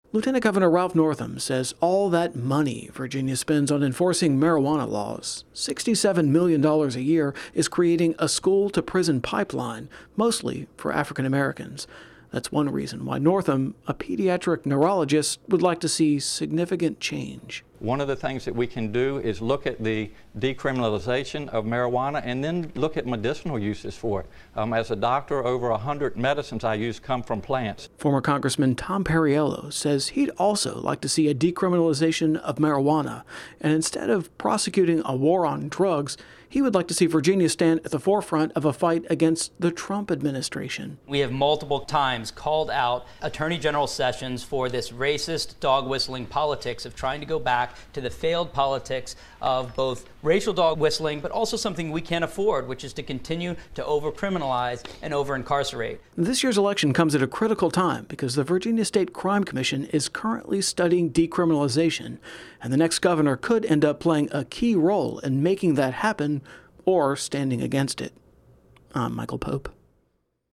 Lieutenant Governor Ralph Northam says all that money Virginia spends on enforcing marijuana laws, $67 million a year, is creating a school-to-prison pipeline, mostly for African Americans. That's one reason why Northam, a pediatric neurologist, would like to see significant change. One of the things that we can do is look at the decriminalization of marijuana and then look at medicinal uses for it. As a doctor, over 100 medicines I use come from plants. Former Congressman Tom Perriello says he'd also like to see a decriminalization of marijuana, and instead of prosecuting a war on drugs, he would like to see Virginia stand at the forefront of a fight against the Trump administration. We have multiple times called out Attorney General Sessions for this racist, dog-whistling politics of trying to go back to the failed politics of both racial dog whistling, but also something we can't afford, which is to continue to over-criminalize and over-incarcerate. This year's election comes at a critical time because the Virginia State Crime Commission is currently studying decriminalization, and the next governor could end up playing a key role in making that happen or standing against it. I'm Michael Pope.